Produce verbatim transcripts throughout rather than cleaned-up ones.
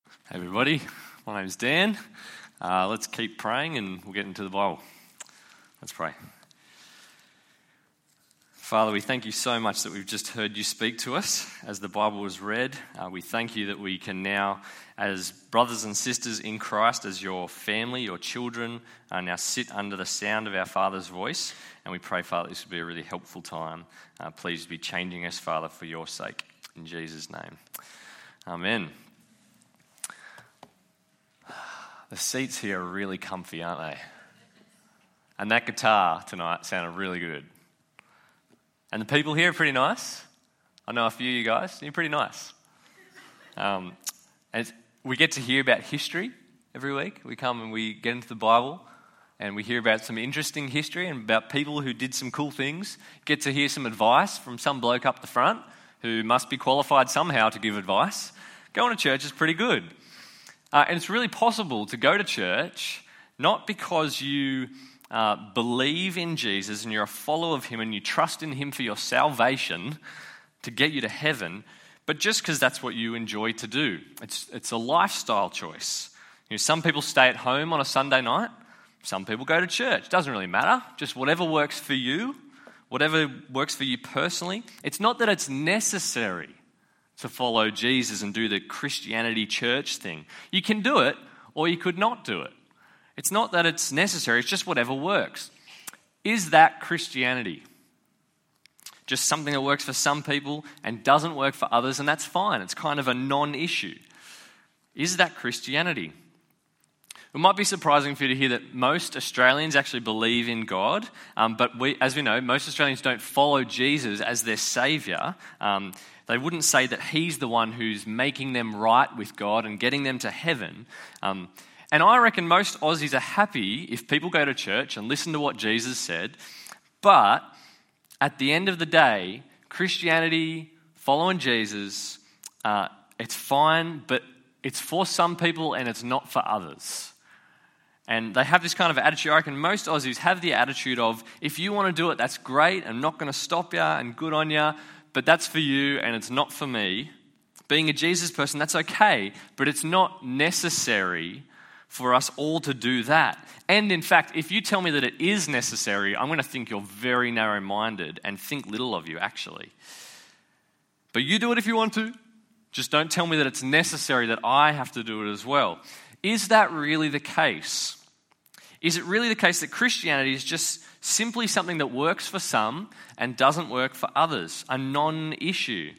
Hey everybody, my name's Dan. Uh, let's keep praying and we'll get into the Bible. Let's pray. Father, we thank you so much that we've just heard you speak to us as the Bible was read. Uh, we thank you that we can now, as brothers and sisters in Christ, as your family, your children, uh, now sit under the sound of our Father's voice. And we pray, Father, this will be a really helpful time. Uh, please be changing us, Father, for your sake. In Jesus' name. Amen. The seats here are really comfy, aren't they? And that guitar tonight sounded really good. And the people here are pretty nice. I know a few of you guys. You're pretty nice. Um, and we get to hear about history every week. We come and we get into the Bible and we hear about some interesting history and about people who did some cool things. Get to hear some advice from some bloke up the front who must be qualified somehow to give advice. Going to church is pretty good. Uh, and it's really possible to go to church not because you uh, believe in Jesus and you're a follower of him and you trust in him for your salvation to get you to heaven, but just because that's what you enjoy to do. It's it's a lifestyle choice. You know, some people stay at home on a Sunday night. Some people go to church. Doesn't really matter. Just whatever works for you, whatever works for you personally. It's not that it's necessary to follow Jesus and do the Christianity church thing. You can do it, or you could not do it. It's not that it's necessary, it's just whatever works. Is that Christianity? Just something that works for some people and doesn't work for others, and that's fine. It's kind of a non-issue. Is that Christianity? It might be surprising for you to hear that most Australians actually believe in God, um, but we, as we know, most Australians don't follow Jesus as their saviour. Um, They wouldn't say that he's the one who's making them right with God and getting them to heaven. Um, and I reckon most Aussies are happy if people go to church and listen to what Jesus said. But at the end of the day, Christianity, following Jesus, uh, it's fine, but it's for some people and it's not for others. And they have this kind of attitude. I reckon most Aussies have the attitude of, if you want to do it, that's great. I'm not going to stop you and good on you. But that's for you and it's not for me. Being a Jesus person, that's okay, but it's not necessary for us all to do that. And in fact, if you tell me that it is necessary, I'm going to think you're very narrow-minded and think little of you, actually. But you do it if you want to. Just don't tell me that it's necessary that I have to do it as well. Is that really the case? Is it really the case that Christianity is just simply something that works for some and doesn't work for others, a non-issue?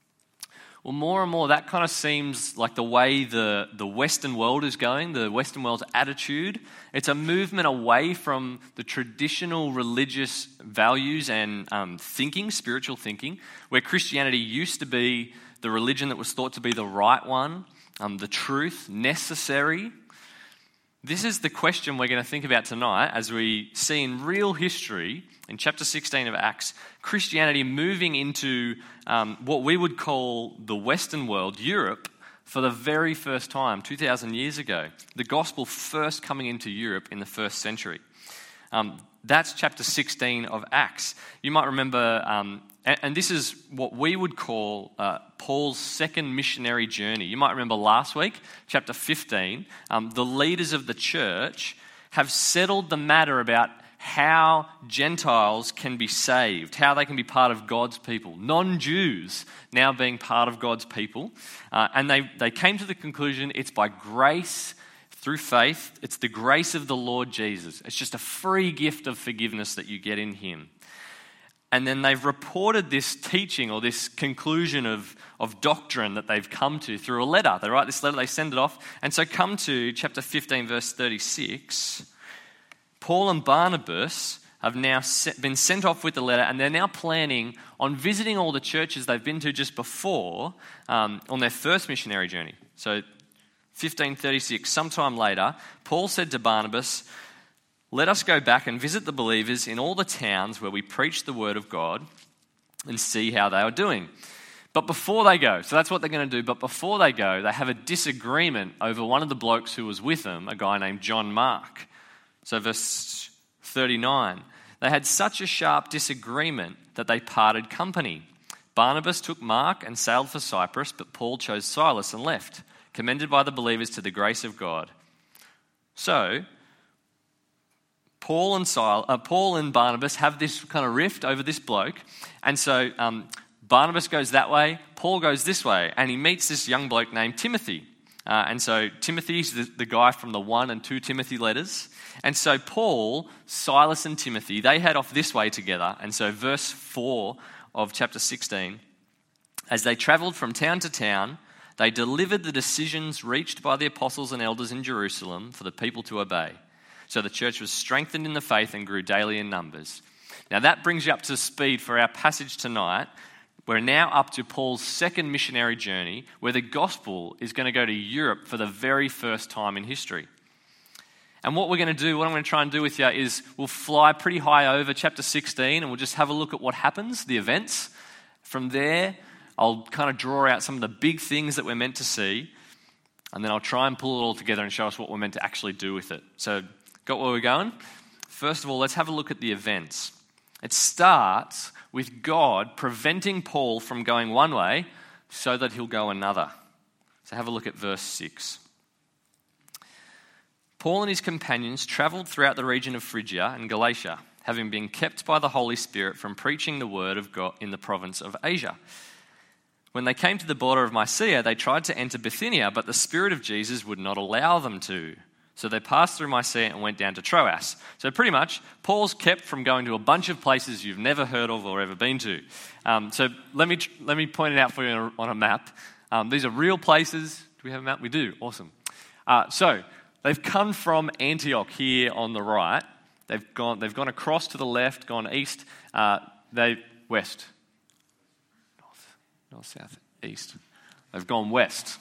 Well, more and more that kind of seems like the way the, the Western world is going, the Western world's attitude. It's a movement away from the traditional religious values and um, thinking, spiritual thinking, where Christianity used to be the religion that was thought to be the right one, um, the truth, necessary. This is the question we're going to think about tonight as we see in real history, in chapter sixteen of Acts, Christianity moving into um, what we would call the Western world, Europe, for the very first time, two thousand years ago. The gospel first coming into Europe in the first century. Um, that's chapter sixteen of Acts. You might remember, um, and, and this is what we would call uh, Paul's second missionary journey. You might remember last week, chapter fifteen, um, the leaders of the church have settled the matter about how Gentiles can be saved, how they can be part of God's people, non-Jews now being part of God's people. Uh, and they, they came to the conclusion it's by grace through faith. It's the grace of the Lord Jesus. It's just a free gift of forgiveness that you get in him. And then they've reported this teaching or this conclusion of, of doctrine that they've come to through a letter. They write this letter, they send it off. And so come to chapter fifteen, verse thirty-six. Paul and Barnabas have now been sent off with the letter, and they're now planning on visiting all the churches they've been to just before um, on their first missionary journey. So fifteen thirty-six, sometime later, Paul said to Barnabas, "Let us go back and visit the believers in all the towns where we preach the word of God and see how they are doing." But before they go, so that's what they're going to do, but before they go, they have a disagreement over one of the blokes who was with them, a guy named John Mark. So verse thirty-nine, they had such a sharp disagreement that they parted company. Barnabas took Mark and sailed for Cyprus, but Paul chose Silas and left. commended by the believers to the grace of God. So, Paul and Sil- uh, Paul and Barnabas have this kind of rift over this bloke, and so um, Barnabas goes that way, Paul goes this way, and he meets this young bloke named Timothy. Uh, and so Timothy's the, the guy from the one and two Timothy letters. And so Paul, Silas and Timothy, they head off this way together. And so verse four of chapter sixteen, as they travelled from town to town, they delivered the decisions reached by the apostles and elders in Jerusalem for the people to obey. So the church was strengthened in the faith and grew daily in numbers. Now that brings you up to speed for our passage tonight. We're now up to Paul's second missionary journey, where the gospel is going to go to Europe for the very first time in history. And what we're going to do, what I'm going to try and do with you is we'll fly pretty high over chapter sixteen and we'll just have a look at what happens, the events. From there, I'll kind of draw out some of the big things that we're meant to see, and then I'll try and pull it all together and show us what we're meant to actually do with it. So, got where we're going? First of all, let's have a look at the events. It starts with God preventing Paul from going one way so that he'll go another. So have a look at verse six. Paul and his companions travelled throughout the region of Phrygia and Galatia, having been kept by the Holy Spirit from preaching the word of God in the province of Asia. When they came to the border of Mysia, they tried to enter Bithynia, but the Spirit of Jesus would not allow them to. So they passed through Mysia and went down to Troas. So pretty much, Paul's kept from going to a bunch of places you've never heard of or ever been to. Um, so let me let me point it out for you on a, on a map. Um, these are real places. Do we have a map? We do. Awesome. Uh, so they've come from Antioch here on the right. They've gone. They've gone across to the left, gone east. Uh, they west, north, north, south, east. They've gone west.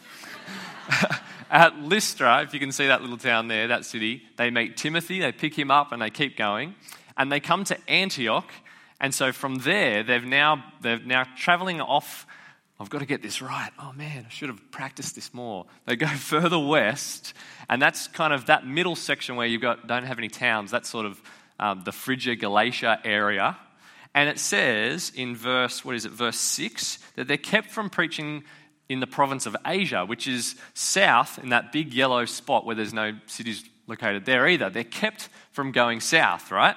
At Lystra, if you can see that little town there, that city, they meet Timothy, they pick him up and they keep going. And they come to Antioch. And so from there, they've now, they're now travelling off. I've got to get this right. Oh man, I should have practiced this more. They go further west. And that's kind of that middle section where you've got, don't have any towns. That's sort of um, the Phrygia, Galatia area. And it says in verse, what is it, verse six, that they're kept from preaching in the province of Asia, which is south in that big yellow spot where there's no cities located there either. They're kept from going south, right?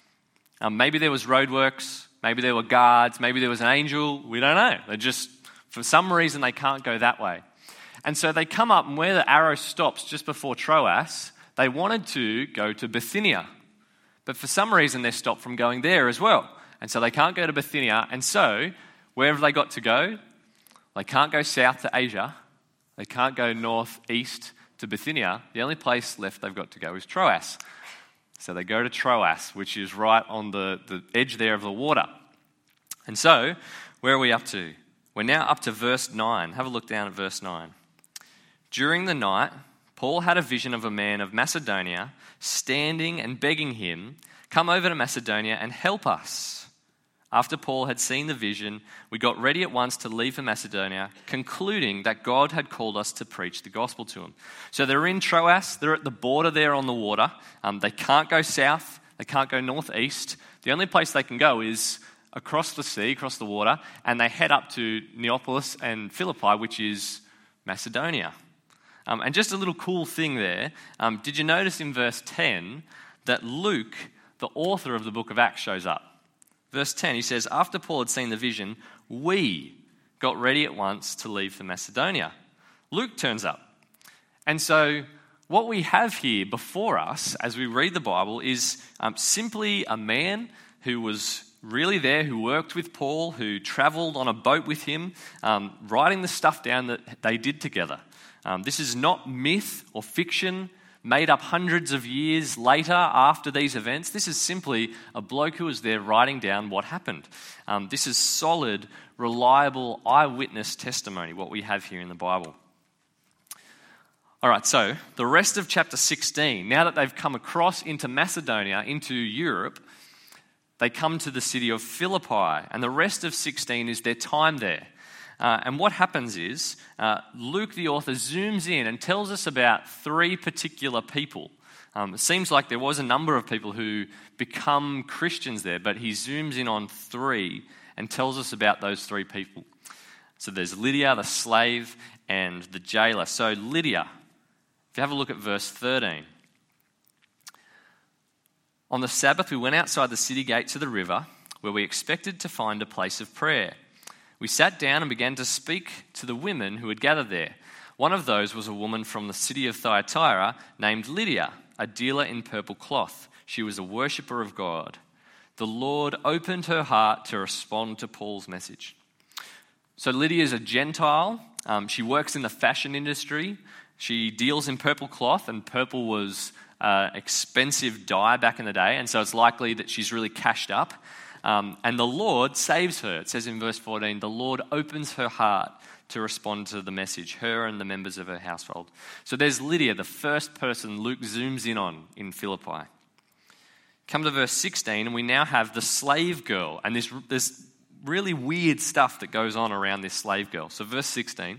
Um, maybe there was roadworks, maybe there were guards, maybe there was an angel, we don't know. They just, for some reason, they can't go that way. And so they come up, and where the arrow stops just before Troas, they wanted to go to Bithynia. But for some reason, they're stopped from going there as well. And so they can't go to Bithynia, and so where have they got to go? They can't go south to Asia. They can't go northeast to Bithynia. The only place left they've got to go is Troas. So they go to Troas, which is right on the, the edge there of the water. And so, where are we up to? We're now up to verse nine. Have a look down at verse nine. During the night, Paul had a vision of a man of Macedonia standing and begging him, "Come over to Macedonia and help us." After Paul had seen the vision, we got ready at once to leave for Macedonia, concluding that God had called us to preach the gospel to him. So they're in Troas, they're at the border there on the water. Um, they can't go south, they can't go northeast. The only place they can go is across the sea, across the water, and they head up to Neapolis and Philippi, which is Macedonia. Um, and just a little cool thing there, um, did you notice in verse ten that Luke, the author of the book of Acts, shows up? Verse ten, he says, after Paul had seen the vision, we got ready at once to leave for Macedonia. Luke turns up. And so what we have here before us as we read the Bible is um, simply a man who was really there, who worked with Paul, who travelled on a boat with him, um, writing the stuff down that they did together. Um, this is not myth or fiction made up hundreds of years later after these events. This is simply a bloke who was there writing down what happened. Um, this is solid, reliable eyewitness testimony, what we have here in the Bible. All right, so the rest of chapter sixteen, now that they've come across into Macedonia, into Europe, they come to the city of Philippi, and the rest of sixteen is their time there. Uh, and what happens is, uh, Luke, the author, zooms in and tells us about three particular people. Um, it seems like there was a number of people who become Christians there, but he zooms in on three and tells us about those three people. So there's Lydia, the slave, and the jailer. So Lydia, if you have a look at verse thirteen. On the Sabbath, we went outside the city gate to the river, where we expected to find a place of prayer. We sat down and began to speak to the women who had gathered there. One of those was a woman from the city of Thyatira named Lydia, a dealer in purple cloth. She was a worshipper of God. The Lord opened her heart to respond to Paul's message. So Lydia is a Gentile. Um, she works in the fashion industry. She deals in purple cloth, and purple was uh, expensive dye back in the day, and so it's likely that she's really cashed up. Um, and the Lord saves her. It says in verse fourteen, the Lord opens her heart to respond to the message, her and the members of her household. So there's Lydia, the first person Luke zooms in on in Philippi. Come to verse sixteen, and we now have the slave girl, and this, this really weird stuff that goes on around this slave girl. So verse sixteen,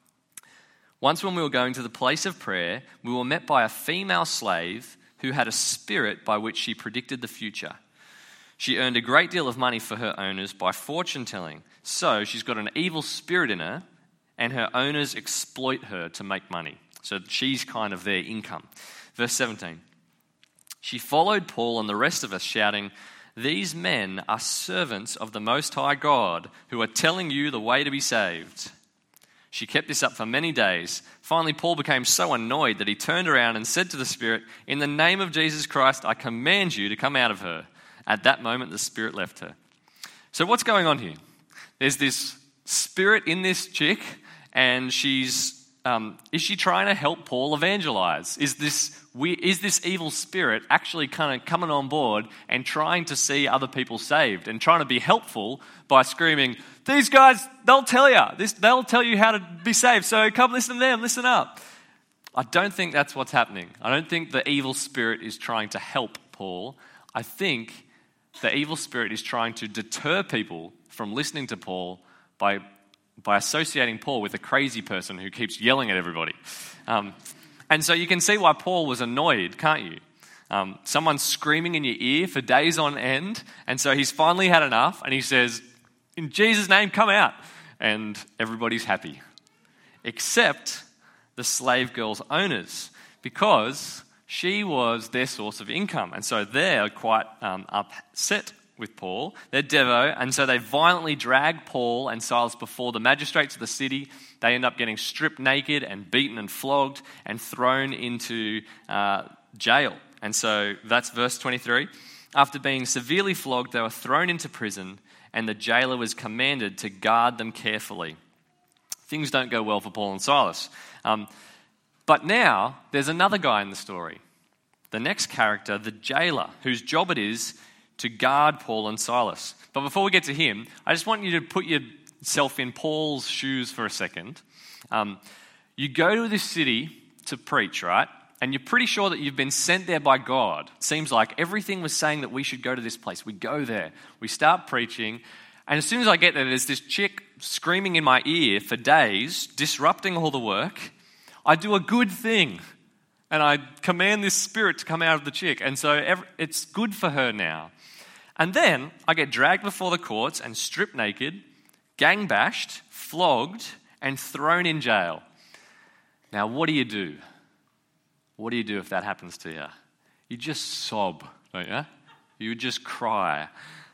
once when we were going to the place of prayer, we were met by a female slave who had a spirit by which she predicted the future. She earned a great deal of money for her owners by fortune telling. So she's got an evil spirit in her, and her owners exploit her to make money. So she's kind of their income. Verse seventeen. She followed Paul and the rest of us, shouting, "These men are servants of the Most High God, who are telling you the way to be saved." She kept this up for many days. Finally, Paul became so annoyed that he turned around and said to the spirit, "In the name of Jesus Christ, I command you to come out of her." At that moment, the spirit left her. So what's going on here? There's this spirit in this chick, and she's, um, is she trying to help Paul evangelize? Is this is this evil spirit actually kind of coming on board and trying to see other people saved and trying to be helpful by screaming, "These guys, they'll tell you. This, they'll tell you how to be saved, so come listen to them, listen up." I don't think that's what's happening. I don't think the evil spirit is trying to help Paul. I think the evil spirit is trying to deter people from listening to Paul by, by associating Paul with a crazy person who keeps yelling at everybody. Um, and so you can see why Paul was annoyed, can't you? Um, someone's screaming in your ear for days on end, and so he's finally had enough, and he says, "In Jesus' name, come out." And everybody's happy. Except the slave girl's owners, because she was their source of income. And so they're quite um, upset with Paul. They're Devo, and so they violently drag Paul and Silas before the magistrates of the city. They end up getting stripped naked and beaten and flogged and thrown into uh, jail. And so that's verse twenty-three. After being severely flogged, they were thrown into prison, and the jailer was commanded to guard them carefully. Things don't go well for Paul and Silas. Um, But now, there's another guy in the story. The next character, the jailer, whose job it is to guard Paul and Silas. But before we get to him, I just want you to put yourself in Paul's shoes for a second. Um, you go to this city to preach, right? And you're pretty sure that you've been sent there by God. It seems like everything was saying that we should go to this place. We go there. We start preaching. And as soon as I get there, there's this chick screaming in my ear for days, disrupting all the work. I do a good thing, and I command this spirit to come out of the chick, and so every, it's good for her now. And then I get dragged before the courts and stripped naked, gang bashed, flogged, and thrown in jail. Now, what do you do? What do you do if that happens to you? You just sob, don't you? You just cry.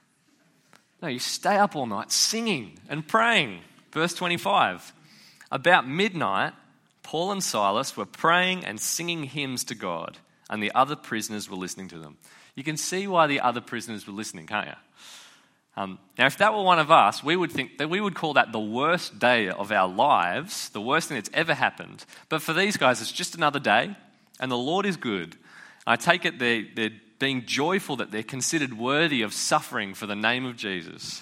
No, you stay up all night singing and praying. Verse twenty-five. About midnight, Paul and Silas were praying and singing hymns to God, and the other prisoners were listening to them. You can see why the other prisoners were listening, can't you? Um, now, if that were one of us, we would think that we would call that the worst day of our lives, the worst thing that's ever happened. But for these guys, it's just another day, and the Lord is good. I take it they're, they're being joyful that they're considered worthy of suffering for the name of Jesus.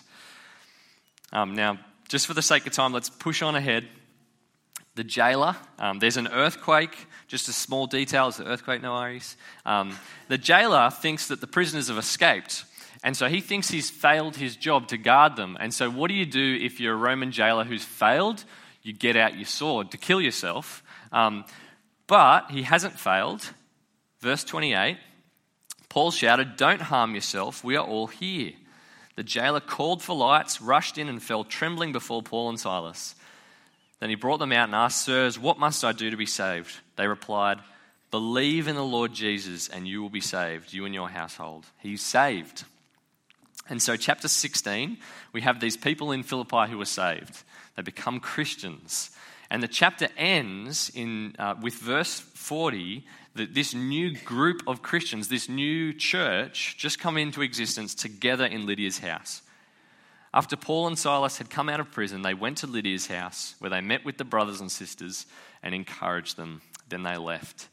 Um, now, just for the sake of time, let's push on ahead. The jailer, um, there's an earthquake, just a small detail, it's an earthquake, no worries. Um, the jailer thinks that the prisoners have escaped, and so he thinks he's failed his job to guard them. And so what do you do if you're a Roman jailer who's failed? You get out your sword to kill yourself. Um, but he hasn't failed. Verse twenty-eight, Paul shouted, "Don't harm yourself, we are all here." The jailer called for lights, rushed in and fell trembling before Paul and Silas. Then he brought them out and asked, "Sirs, what must I do to be saved?" They replied, "Believe in the Lord Jesus and you will be saved, you and your household." He's saved. And so chapter sixteen, we have these people in Philippi who are saved. They become Christians. And the chapter ends in uh, with verse forty, that this new group of Christians, this new church, just come into existence together in Lydia's house. After Paul and Silas had come out of prison, they went to Lydia's house, where they met with the brothers and sisters and encouraged them. Then they left.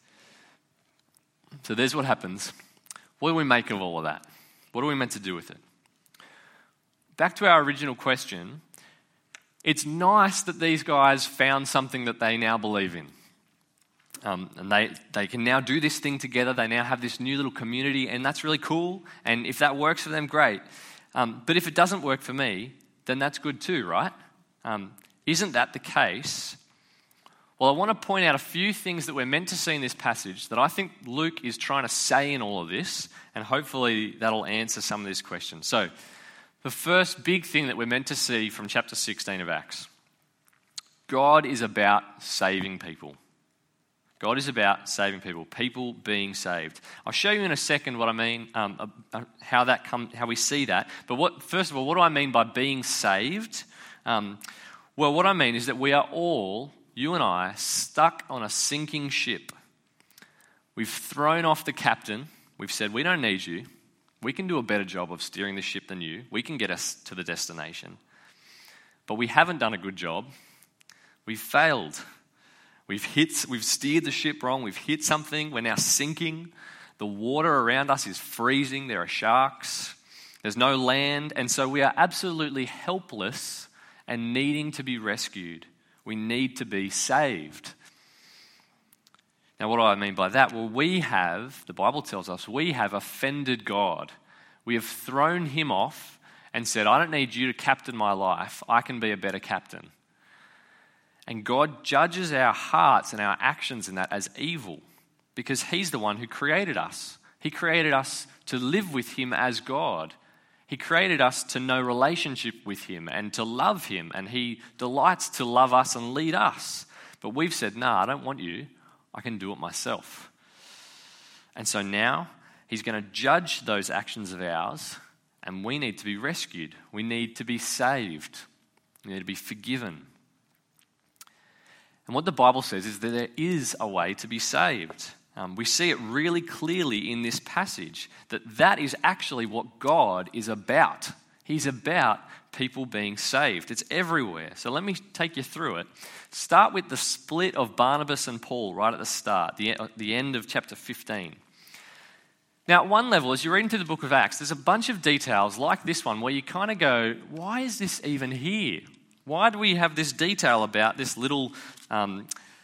So there's what happens. What do we make of all of that? What are we meant to do with it? Back to our original question, it's nice that these guys found something that they now believe in. Um, and they, they can now do this thing together. They now have this new little community, and that's really cool. And if that works for them, great. Um, but if it doesn't work for me, then that's good too, right? Um, isn't that the case? Well, I want to point out a few things that we're meant to see in this passage that I think Luke is trying to say in all of this, and hopefully that'll answer some of these questions. So, the first big thing that we're meant to see from chapter sixteen of Acts, God is about saving people. God is about saving people, people being saved. I'll show you in a second what I mean, um, uh, how that come, how we see that. But what, first of all, what do I mean by being saved? Um, well, what I mean is that we are all, you and I, stuck on a sinking ship. We've thrown off the captain. We've said, we don't need you. We can do a better job of steering the ship than you. We can get us to the destination. But we haven't done a good job. We've failed. We've hit, we've steered the ship wrong. We've hit something. We're now sinking. The water around us is freezing. There are sharks. There's no land. And so we are absolutely helpless and needing to be rescued. We need to be saved. Now, what do I mean by that? Well, we have, the Bible tells us, we have offended God. We have thrown him off and said, I don't need you to captain my life. I can be a better captain. And God judges our hearts and our actions in that as evil because he's the one who created us. He created us to live with him as God. He created us to know relationship with him and to love him, and he delights to love us and lead us. But we've said, nah, I don't want you. I can do it myself. And so now he's going to judge those actions of ours, and we need to be rescued. We need to be saved. We need to be forgiven. And what the Bible says is that there is a way to be saved. Um, we see it really clearly in this passage that that is actually what God is about. He's about people being saved. It's everywhere. So let me take you through it. Start with the split of Barnabas and Paul right at the start, the, the end of chapter fifteen. Now, at one level, as you read into the book of Acts, there's a bunch of details like this one where you kind of go, why is this even here? Why do we have this detail about this little um,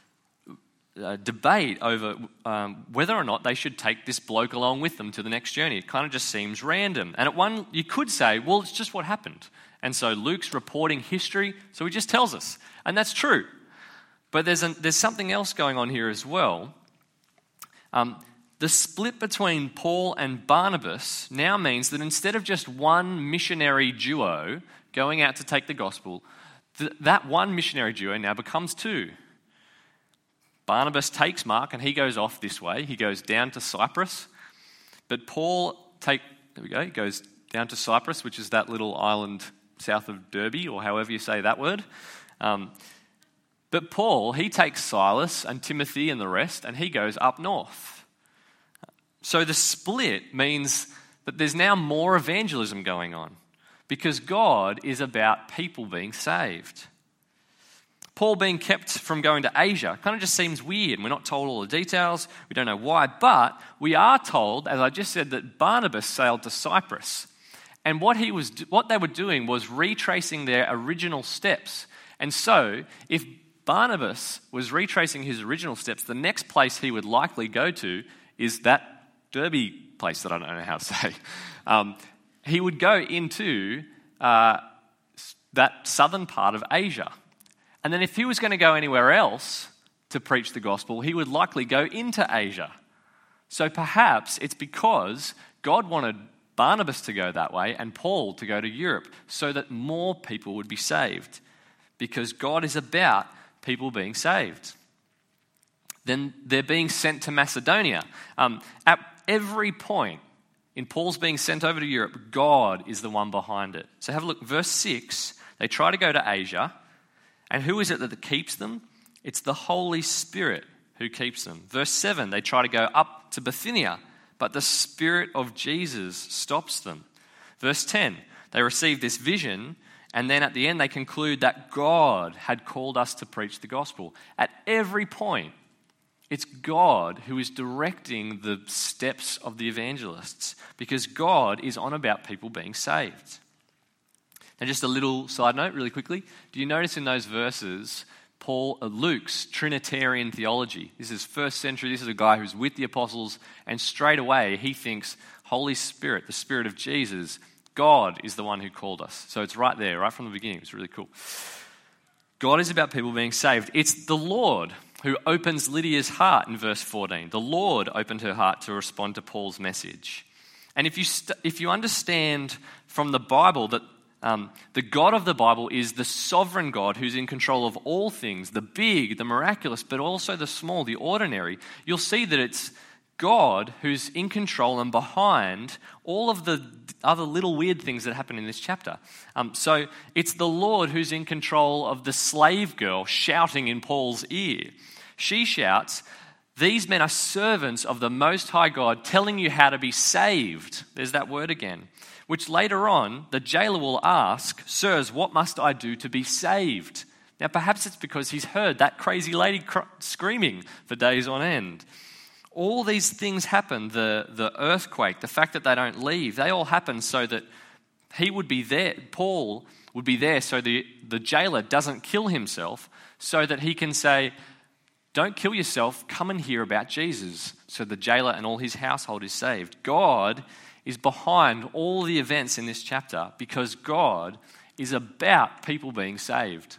uh, debate over um, whether or not they should take this bloke along with them to the next journey? It kind of just seems random. And at one, you could say, well, it's just what happened. And so Luke's reporting history, so he just tells us. And that's true. But there's, a, there's something else going on here as well. Um, the split between Paul and Barnabas now means that instead of just one missionary duo going out to take the gospel, th- that one missionary duo now becomes two. Barnabas takes Mark and he goes off this way. He goes down to Cyprus. But Paul take there we go, he goes down to Cyprus, which is that little island south of Derby, or however you say that word. Um, but Paul, he takes Silas and Timothy and the rest, and he goes up north. So the split means that there's now more evangelism going on because God is about people being saved. Paul being kept from going to Asia kind of just seems weird. We're not told all the details. We don't know why. But we are told, as I just said, that Barnabas sailed to Cyprus. And what he was, what they were doing was retracing their original steps. And so, if Barnabas was retracing his original steps, the next place he would likely go to is that Derby place that I don't know how to say. Um, he would go into uh, that southern part of Asia. And then if he was going to go anywhere else to preach the gospel, he would likely go into Asia. So perhaps it's because God wanted Barnabas to go that way and Paul to go to Europe so that more people would be saved. Because God is about people being saved. Then they're being sent to Macedonia. Um, at every point in Paul's being sent over to Europe, God is the one behind it. So have a look, verse six, they try to go to Asia, and who is it that keeps them? It's the Holy Spirit who keeps them. Verse seven, they try to go up to Bithynia, but the Spirit of Jesus stops them. Verse ten, they receive this vision, and then at the end they conclude that God had called us to preach the gospel. At every point, it's God who is directing the steps of the evangelists, because God is on about people being saved. And just a little side note really quickly, do you notice in those verses Paul, uh, Luke's Trinitarian theology? This is first century, this is a guy who's with the apostles, and straight away he thinks Holy Spirit, the Spirit of Jesus, God is the one who called us. So it's right there, right from the beginning. It's really cool. God is about people being saved. It's the Lord who opens Lydia's heart in verse fourteen. The Lord opened her heart to respond to Paul's message. And if you st- if you understand from the Bible that um, the God of the Bible is the sovereign God who's in control of all things, the big, the miraculous, but also the small, the ordinary, you'll see that it's God who's in control and behind all of the other little weird things that happen in this chapter. Um, so it's the Lord who's in control of the slave girl shouting in Paul's ear. She shouts, "These men are servants of the Most High God, telling you how to be saved." There's that word again. Which later on, the jailer will ask, "Sirs, what must I do to be saved?" Now perhaps it's because he's heard that crazy lady cr- screaming for days on end. All these things happen, the, the earthquake, the fact that they don't leave, they all happen so that he would be there, Paul would be there so the, the jailer doesn't kill himself, so that he can say, "Don't kill yourself, come and hear about Jesus." So the jailer and all his household is saved. God is behind all the events in this chapter because God is about people being saved.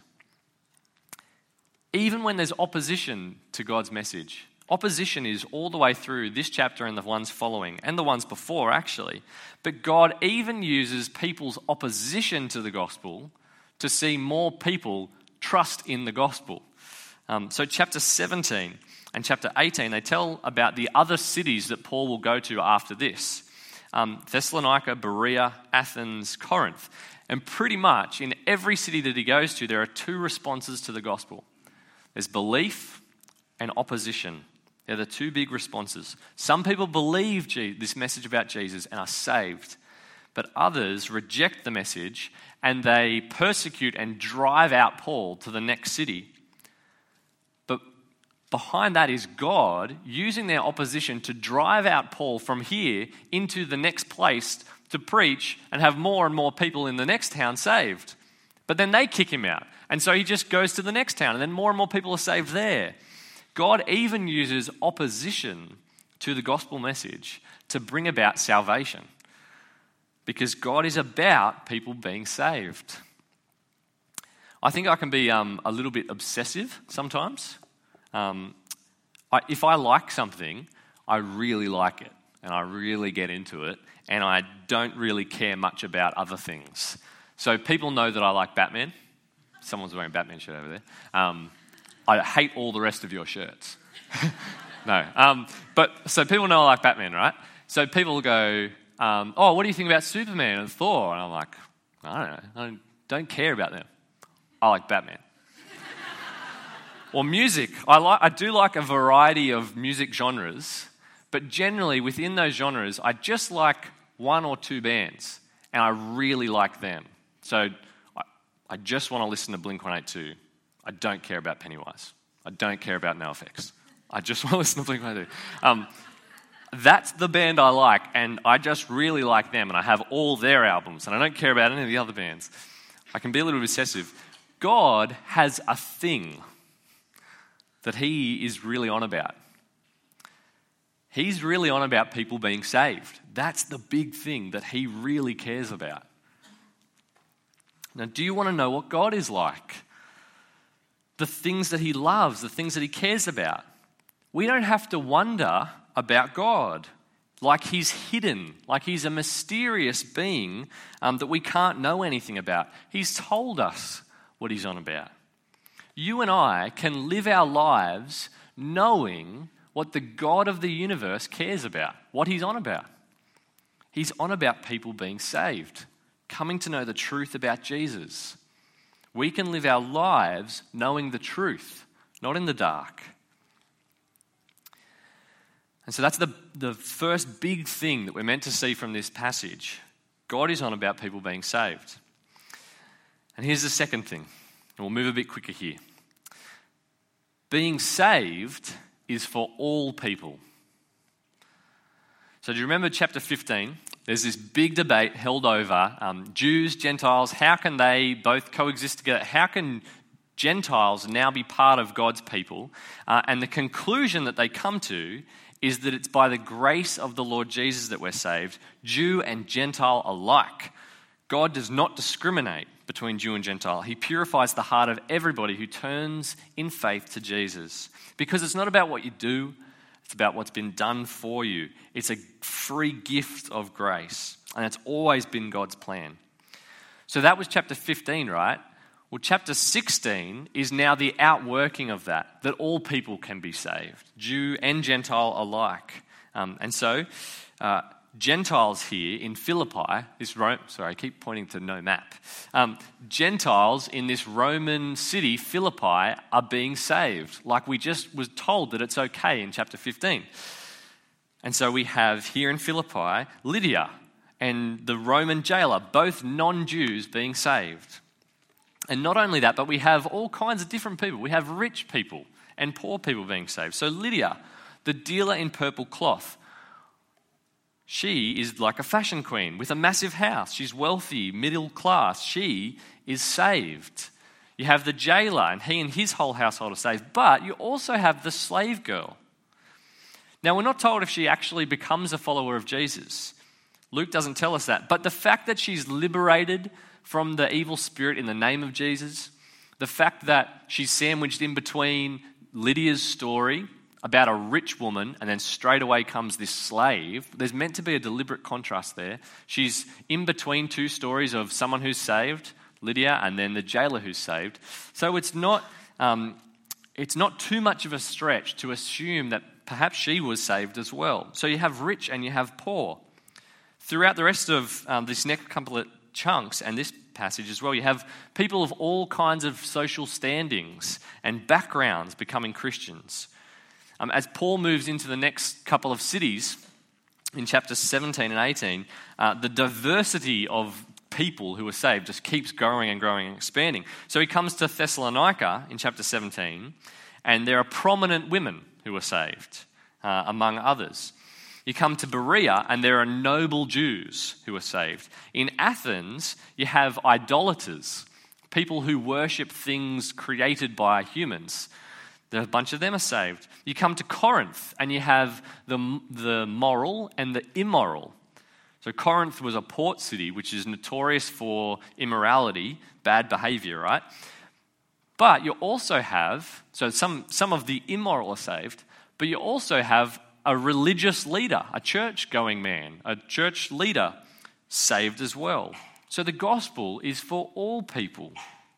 Even when there's opposition to God's message, opposition is all the way through this chapter and the ones following, and the ones before actually. But God even uses people's opposition to the gospel to see more people trust in the gospel. Um, so chapter seventeen and chapter eighteen, they tell about the other cities that Paul will go to after this. Um, Thessalonica, Berea, Athens, Corinth. And pretty much in every city that he goes to, there are two responses to the gospel. There's belief and opposition. They're the two big responses. Some people believe this message about Jesus and are saved, but others reject the message and they persecute and drive out Paul to the next city. But behind that is God using their opposition to drive out Paul from here into the next place to preach and have more and more people in the next town saved. But then they kick him out. And so he just goes to the next town and then more and more people are saved there. God even uses opposition to the gospel message to bring about salvation, because God is about people being saved. I think I can be um, a little bit obsessive sometimes. Um, I, if I like something, I really like it, and I really get into it, and I don't really care much about other things. So people know that I like Batman. Someone's wearing a Batman shirt over there. Um, I hate all the rest of your shirts. no. Um, but so people know I like Batman, right? So people will go, um, "Oh, what do you think about Superman and Thor?" And I'm like, I don't know. I don't, don't care about them. I like Batman. Or music. I like. I do like a variety of music genres, but generally within those genres, I just like one or two bands, and I really like them. So I, I just want to listen to Blink one eighty-two. I don't care about Pennywise. I don't care about NoFX. I just want to listen to Blink one eighty-two. Um, that's the band I like, and I just really like them, and I have all their albums, and I don't care about any of the other bands. I can be a little obsessive. God has a thing that he is really on about. He's really on about people being saved. That's the big thing that he really cares about. Now, do you want to know what God is like? The things that he loves, the things that he cares about. We don't have to wonder about God like he's hidden, like he's a mysterious being um, that we can't know anything about. He's told us what he's on about. you and I can live our lives knowing what the God of the universe cares about, what he's on about. He's on about people being saved, coming to know the truth about Jesus. We can live our lives knowing the truth, not in the dark. And so that's the, the first big thing that we're meant to see from this passage. God is on about people being saved. And here's the second thing, and we'll move a bit quicker here. Being saved is for all people. So do you remember chapter fifteen? There's this big debate held over um, Jews, Gentiles. How can they both coexist together? How can Gentiles now be part of God's people? Uh, and the conclusion that they come to is that it's by the grace of the Lord Jesus that we're saved, Jew and Gentile alike. God does not discriminate between Jew and Gentile. He purifies the heart of everybody who turns in faith to Jesus. Because it's not about what you do, it's about what's been done for you. It's a free gift of grace, and it's always been God's plan. So that was chapter fifteen, right? Well, chapter sixteen is now the outworking of that, that all people can be saved, Jew and Gentile alike. Um, and so, uh, Gentiles here in Philippi, this Rome, sorry, I keep pointing to no map. Um, Gentiles in this Roman city, Philippi, are being saved, like we just was told that it's okay in chapter fifteen. And so we have here in Philippi, Lydia and the Roman jailer, both non-Jews being saved. And not only that, but we have all kinds of different people. We have rich people and poor people being saved. So Lydia, the dealer in purple cloth, she is like a fashion queen with a massive house. She's wealthy, middle class. She is saved. You have the jailer, and he and his whole household are saved. But you also have the slave girl. Now, we're not told if she actually becomes a follower of Jesus. Luke doesn't tell us that. But the fact that she's liberated from the evil spirit in the name of Jesus, the fact that she's sandwiched in between Lydia's story about a rich woman, and then straight away comes this slave. There's meant to be a deliberate contrast there. She's in between two stories of someone who's saved, Lydia, and then the jailer who's saved. So it's not, um, it's not too much of a stretch to assume that perhaps she was saved as well. So you have rich and you have poor. Throughout the rest of um, this next couple of chunks and this passage as well, you have people of all kinds of social standings and backgrounds becoming Christians. Um, as Paul moves into the next couple of cities, in chapters seventeen and eighteen, uh, the diversity of people who are saved just keeps growing and growing and expanding. So he comes to Thessalonica in chapter seventeen, and there are prominent women who are saved, uh, among others. You come to Berea, and there are noble Jews who are saved. In Athens, you have idolaters, people who worship things created by humans. A bunch of them are saved. You come to Corinth and you have the, the moral and the immoral. So Corinth was a port city which is notorious for immorality, bad behavior, right? But you also have, so some, some of the immoral are saved, but you also have a religious leader, a church-going man, a church leader saved as well. So the gospel is for all people.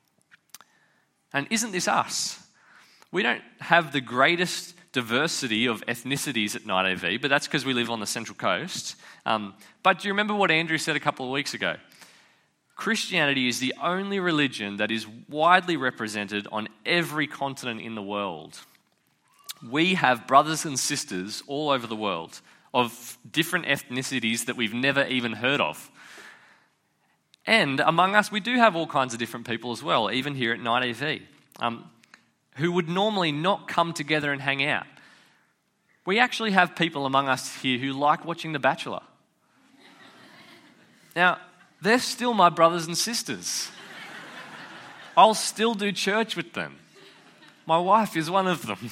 And isn't this us? We don't have the greatest diversity of ethnicities at Night A V, but that's because we live on the Central Coast. Um, but do you remember what Andrew said a couple of weeks ago? Christianity is the only religion that is widely represented on every continent in the world. We have brothers and sisters all over the world of different ethnicities that we've never even heard of. And among us, we do have all kinds of different people as well, even here at Night A V. Um, who would normally not come together and hang out. We actually have people among us here who like watching The Bachelor. Now, they're still my brothers and sisters. I'll still do church with them. My wife is one of them.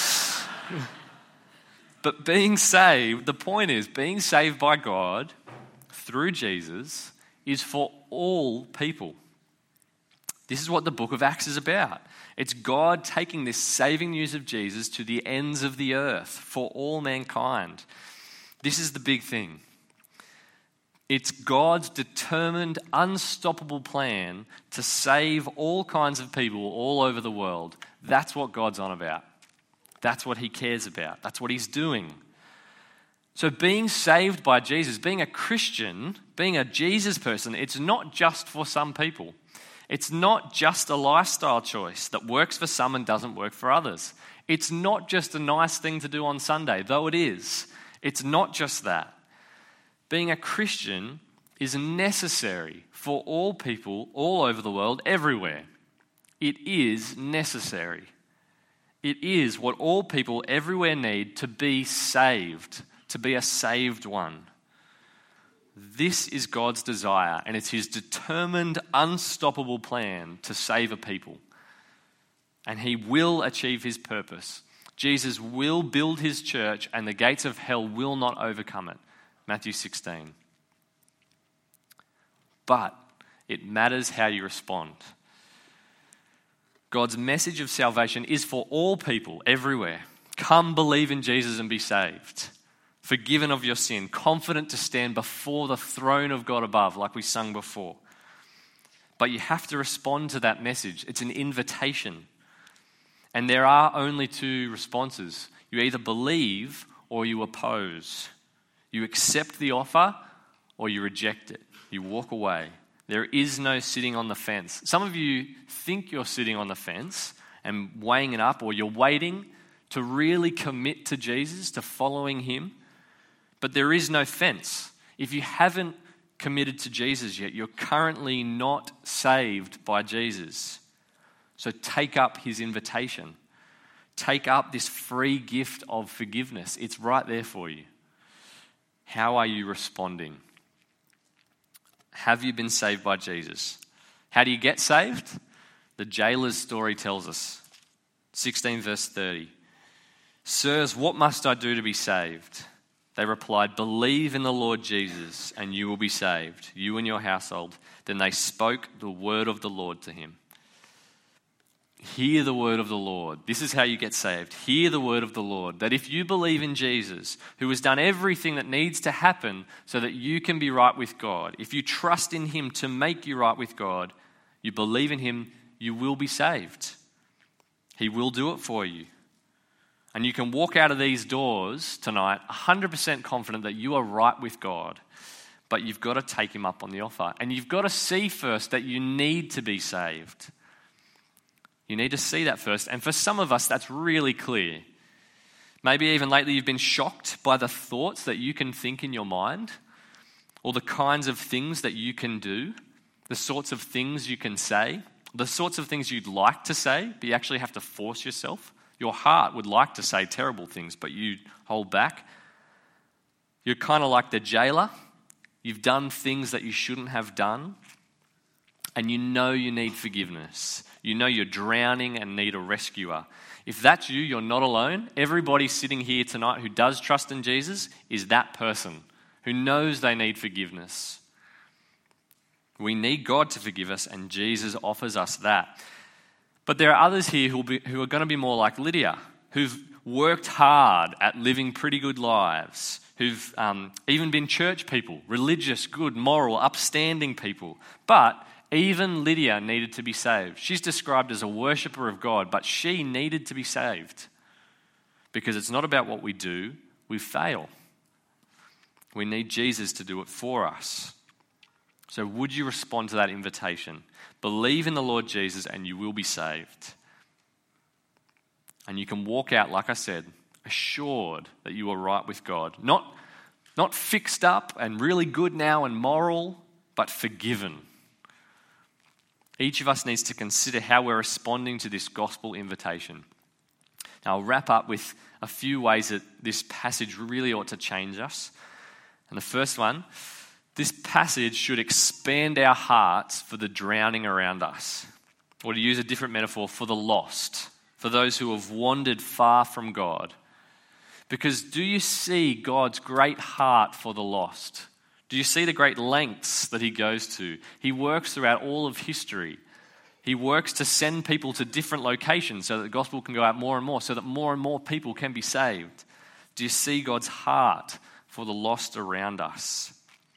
But being saved, the point is, being saved by God through Jesus is for all people. This is what the book of Acts is about. It's God taking this saving news of Jesus to the ends of the earth for all mankind. This is the big thing. It's God's determined, unstoppable plan to save all kinds of people all over the world. That's what God's on about. That's what he cares about. That's what he's doing. So being saved by Jesus, being a Christian, being a Jesus person, it's not just for some people. It's not just a lifestyle choice that works for some and doesn't work for others. It's not just a nice thing to do on Sunday, though it is. It's not just that. Being a Christian is necessary for all people all over the world, everywhere. It is necessary. It is what all people everywhere need to be saved, to be a saved one. This is God's desire, and it's his determined, unstoppable plan to save a people. And he will achieve his purpose. Jesus will build his church, and the gates of hell will not overcome it. Matthew sixteen. But it matters how you respond. God's message of salvation is for all people everywhere. Come believe in Jesus and be saved. Forgiven of your sin, confident to stand before the throne of God above, like we sung before. But you have to respond to that message. It's an invitation. And there are only two responses. You either believe or you oppose. You accept the offer or you reject it. You walk away. There is no sitting on the fence. Some of you think you're sitting on the fence and weighing it up, or you're waiting to really commit to Jesus, to following him. But there is no fence. If you haven't committed to Jesus yet, you're currently not saved by Jesus. So take up his invitation. Take up this free gift of forgiveness. It's right there for you. How are you responding? Have you been saved by Jesus? How do you get saved? The jailer's story tells us. sixteen verse thirty. Sirs, what must I do to be saved? They replied, believe in the Lord Jesus and you will be saved, you and your household. Then they spoke the word of the Lord to him. Hear the word of the Lord. This is how you get saved. Hear the word of the Lord. That if you believe in Jesus, who has done everything that needs to happen so that you can be right with God, if you trust in him to make you right with God, you believe in him, you will be saved. He will do it for you. And you can walk out of these doors tonight one hundred percent confident that you are right with God. But you've got to take him up on the offer. And you've got to see first that you need to be saved. You need to see that first. And for some of us, that's really clear. Maybe even lately you've been shocked by the thoughts that you can think in your mind, or the kinds of things that you can do, the sorts of things you can say, the sorts of things you'd like to say, but you actually have to force yourself. Your heart would like to say terrible things, but you hold back. You're kind of like the jailer. You've done things that you shouldn't have done, and you know you need forgiveness. You know you're drowning and need a rescuer. If that's you, you're not alone. Everybody sitting here tonight who does trust in Jesus is that person who knows they need forgiveness. We need God to forgive us, and Jesus offers us that. But there are others here who, will be, who are going to be more like Lydia, who've worked hard at living pretty good lives, who've um, even been church people, religious, good, moral, upstanding people. But even Lydia needed to be saved. She's described as a worshipper of God, but she needed to be saved. Because it's not about what we do, we fail. We need Jesus to do it for us. So would you respond to that invitation? Believe in the Lord Jesus and you will be saved. And you can walk out, like I said, assured that you are right with God. Not, not fixed up and really good now and moral, but forgiven. Each of us needs to consider how we're responding to this gospel invitation. Now, I'll wrap up with a few ways that this passage really ought to change us. And the first one, this passage should expand our hearts for the drowning around us. Or to use a different metaphor, for the lost, for those who have wandered far from God. Because do you see God's great heart for the lost? Do you see the great lengths that he goes to? He works throughout all of history. He works to send people to different locations so that the gospel can go out more and more, so that more and more people can be saved. Do you see God's heart for the lost around us?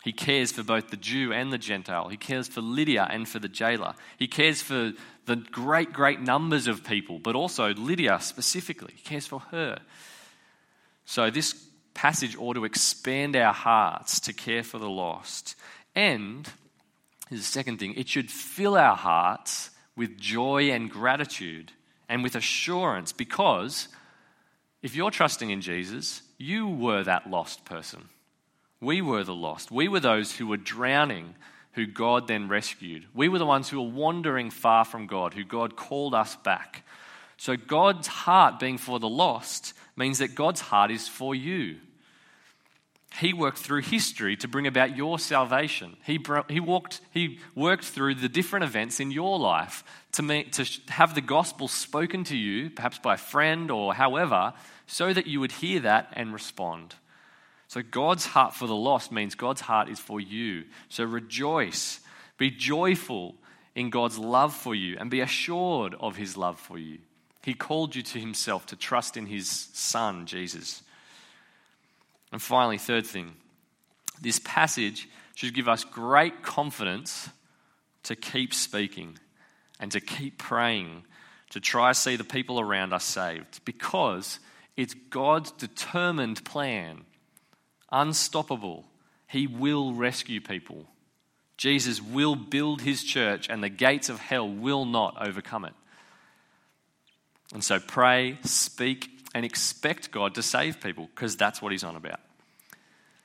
He cares for both the Jew and the Gentile. He cares for Lydia and for the jailer. He cares for the great, great numbers of people, but also Lydia specifically. He cares for her. So this passage ought to expand our hearts to care for the lost. And, here's the second thing, it should fill our hearts with joy and gratitude and with assurance, because if you're trusting in Jesus, you were that lost person. We were the lost. We were those who were drowning, who God then rescued. We were the ones who were wandering far from God, who God called us back. So God's heart being for the lost means that God's heart is for you. He worked through history to bring about your salvation. He brought, he walked, he worked through the different events in your life to make, to have the gospel spoken to you, perhaps by a friend or however, so that you would hear that and respond. So God's heart for the lost means God's heart is for you. So rejoice, be joyful in God's love for you, and be assured of his love for you. He called you to himself to trust in his Son, Jesus. And finally, third thing, this passage should give us great confidence to keep speaking and to keep praying, to try to see the people around us saved, because it's God's determined plan, unstoppable. He will rescue people. Jesus will build his church, and the gates of hell will not overcome it. And so pray, speak, and expect God to save people, because that's what he's on about.